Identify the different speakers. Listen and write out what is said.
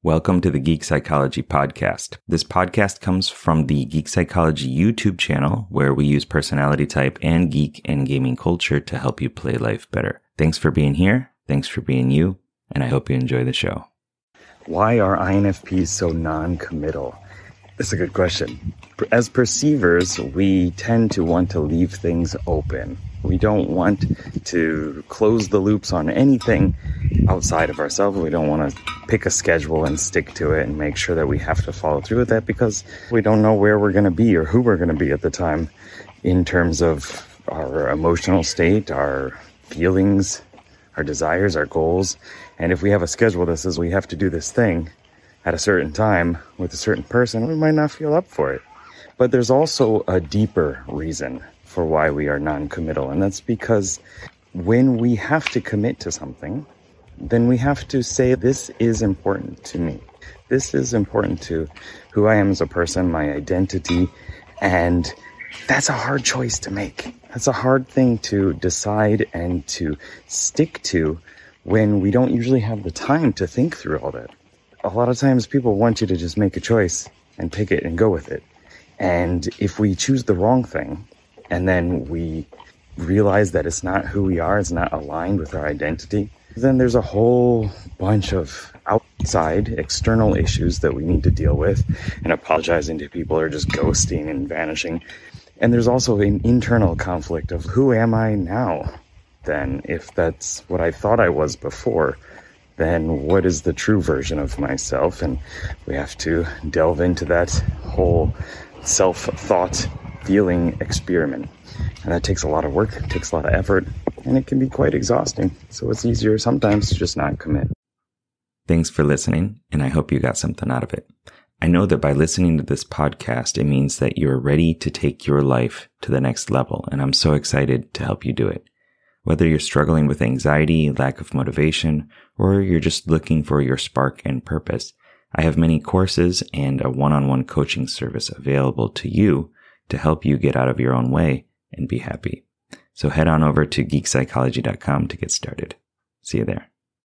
Speaker 1: Welcome to the Geek Psychology Podcast. This podcast comes from the Geek Psychology YouTube channel, where we use personality type and geek and gaming culture to help you play life better. Thanks for being here. Thanks for being you. And I hope you enjoy the show.
Speaker 2: Why are INFPs so non-committal? That's a good question. As perceivers, we tend to want to leave things open. We don't want to close the loops on anything outside of ourselves. We don't want to pick a schedule and stick to it and make sure that we have to follow through with that because we don't know where we're going to be or who we're going to be at the time in terms of our emotional state, our feelings, our desires, our goals. And if we have a schedule that says we have to do this thing at a certain time with a certain person, we might not feel up for it. But there's also a deeper reason for why we are non-committal, and that's because when we have to commit to something, then we have to say, this is important to me. This is important to who I am as a person, my identity, and that's a hard choice to make. That's a hard thing to decide and to stick to when we don't usually have the time to think through all that. A lot of times people want you to just make a choice and pick it and go with it. And if we choose the wrong thing, and then we realize that it's not who we are, it's not aligned with our identity, then there's a whole bunch of outside external issues that we need to deal with, and apologizing to people or just ghosting and vanishing. And there's also an internal conflict of who am I now? Then if that's what I thought I was before, then what is the true version of myself? And we have to delve into that whole self-thought feeling experiment. And that takes a lot of work, it takes a lot of effort, and it can be quite exhausting. So it's easier sometimes to just not commit.
Speaker 1: Thanks for listening, and I hope you got something out of it. I know that by listening to this podcast, it means that you're ready to take your life to the next level, and I'm so excited to help you do it. Whether you're struggling with anxiety, lack of motivation, or you're just looking for your spark and purpose, I have many courses and a one-on-one coaching service available to you to help you get out of your own way and be happy. So head on over to geekpsychology.com to get started. See you there.